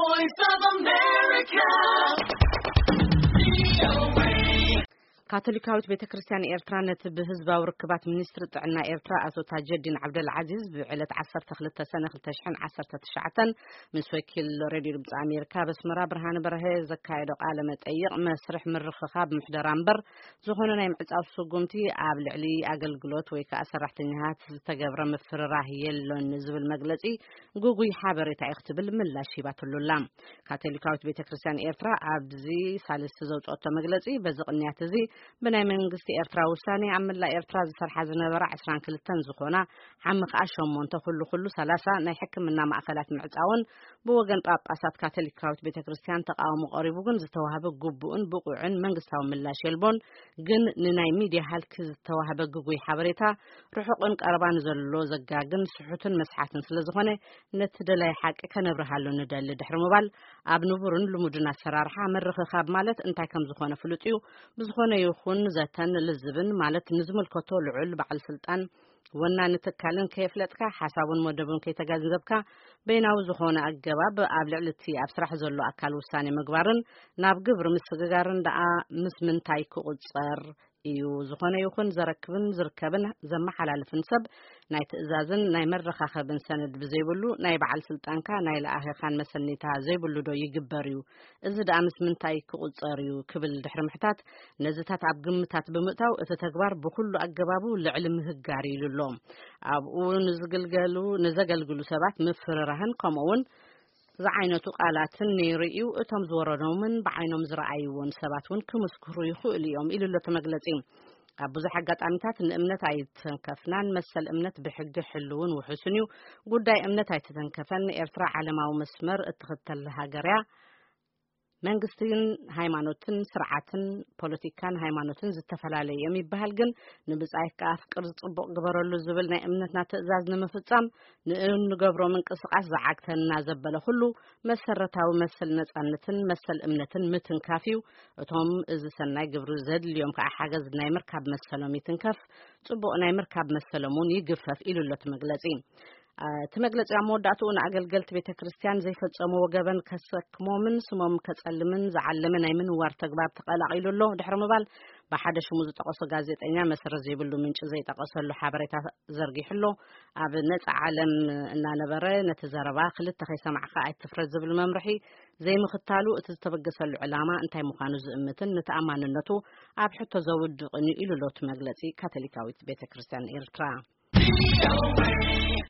voice of America. ካቶሊካዊት ቤተክርስቲያን ኤርትራነት በህዝባዊ ርክባት ሚኒስትር ጥዕና ኤርትራ አቶ ታጀዲን አብደልዓዚዝ ብዕለት 12 ሰነ 2019 ምስ ወኪል ሬድዮ ድምጽ አሜሪካ በስመራ ብርሃን በረሀ ዘካየደ ቃለ መጠይቅ መስርሕ ምርኽኻብ ምሕደራ እምበር ዝኾነ ናይ ምዕጻው ስጉምቲ ኣብ ልዕሊ ኣገልግሎት ወይ ከዓ ሰራሕተኛታት ዝተገብረ ምፍርራህ የሎን ዝብል መግለጺ ጉጉይ ሓበሬታ ይኽትብል ምላሽ ሂባትሉላ ካቶሊካዊት ቤተክርስቲያን ኤርትራ ኣብዚ ሳልስት ዘውጽኦቶ መግለጺ በዝቕንያት እዚ በናይ መንግስት ኤርትራ ውሳኔ አምላ ኤርትራ ዝሰርሓ ዝነበረ 22 ዝኾና ዓምኽ 8 ኩሉ 30 ናይ ሕክምና ማዕከላት ምዕጻውን ብወገን ጳጳሳት ካቶሊካዊት ቤተክርስቲያን ተቃውሞ ቀሪቡ ግን ዝተዋሃበ ግቡእን ብቁዕን መንግስታዊ ምላሽ የልቦን ግን ንናይ ሚድያ ሃልክ ዝተዋሃበ ግጉይ ሓበሬታ ርሑቅን ቀረባን ዘሎ ዘጋግን ስሑትን መስሓትን ስለዝኾነ ነቲ ደላይ ሓቂ ከነብርሃሉ ንደሊ ድሕሪ ምባል ኣብ ንቡርን ልሙድን ኣሰራርሓ መርኽኻብ ማለት እንታይ ከም ዝኾነ ፍሉጥዩ ብዝኾነ ይኹን ዘተን ልዝብን ማለት ንዝምልከቶ ልዑል በዓል ስልጣን ወና ንትካልን ከይፍለጥካ ሓሳቡን መደቡን ከይተጋንዘብካ በይናው ዝኾነ አገባብ ኣብ ልዕልቲ ኣብ ስራሕ ዘሎ አካል ውሳኔ ምግባርን ናብ ግብር ምስግጋርን ደኣ ምስ ምንታይ ክቁጸር እዩ ዝኾነ ይኹን ዘረክብን ዝርከብን ዘመሓላልፍን ሰብ ናይ ትእዛዝን ናይ መረኻኸብን ሰነድ ብዘይብሉ ናይ በዓል ስልጣንካ ናይ ለኣኸኻን መሰኒታ ዘይብሉ ዶ ይግበር እዩ እዚ ደኣ ምስ ምንታይ ክቁጸር እዩ ክብል ድሕሪ ምሕታት ነዝታት ኣብ ግምታት ብምእታው እቲ ተግባር ብኩሉ አገባቡ ልዕሊ ምህጋር ይሉሎ ኣብኡ ንዘገልግሉ ሰባት ምፍርራህን ከምኡውን ዝዓይነቱ ቃላትን ነይርዩ እቶም ዝወረዶምን በዓይኖም ዝረአይዎን ሰባትን ክምስክሩ ይኽእሉ እዮም ኢሉሎ ተመግለጺ ኣብ ብዙሕ አጋጣሚታት ንእምነት ኣይተንከፍናን መሰል እምነት ብሕጊ ሕልውን ውሕስን እዩ ጉዳይ እምነት ኣይተንከፈን ኤርትራ ዓለማዊ መስመር እትኽተል ሃገርያ መንግስትን ሃይማኖትን ስርዓትን ፖለቲካን ሃይማኖትን ዝተፈላለየ የሚባል ግን ንብጻይካ ፍቅር ጽቡቅ ግበረሉ ዝብል ናይ እምነትና ትእዛዝ ንምፍጻም ንገብሮ ምንቅስቃስ ዘዓግተና ዘበለ ሁሉ መሰረታዊ መሰል ነጻነትን መሰል እምነትን ምትንካፊው እቶም እዚ ሰናይ ግብሩ ዘድልዮም ከዓ ሓገዝ ናይ ምርካብ መሰሎም ይትንከፍ ጽቡቅ ናይ ምርካብ መሰሎሙን ይግፈፍ ኢሉለት መግለጺ ተመግለጽ ያመወዳቱ ንአገልገልት ቤተክርስቲያን ዘይፈጸሙ ወገበን ከሰክሞምን ስሞም ከጸልምን ዘዓለመ ናይ ምንዋር ተግባር ተቀላቂሉሎ ድሕሪ ምባል በሓደ ሽሙ ዝጠቀሶ ጋዜጠኛ መሰረት ዘይብሉ ምንጭ ዘይጠቀሰሉ ሓበሬታ ዘርጊሕሎ ኣብ ነጻ ዓለም እናነበረ ነቲ ዘረባ ክልተ ከይሰማዕካ ኣይትፍረድ ዝብል መምርሒ ዘይምኽታሉ እቲ ዝተበገሰሉ ዕላማ እንታይ ምዃኑ ዝእምትን ንተኣማንነቱ ኣብ ሕቶ ዘውድቕን ኢሉሎት መግለጺ ካቶሊካዊት ቤተክርስቲያን ኤርትራ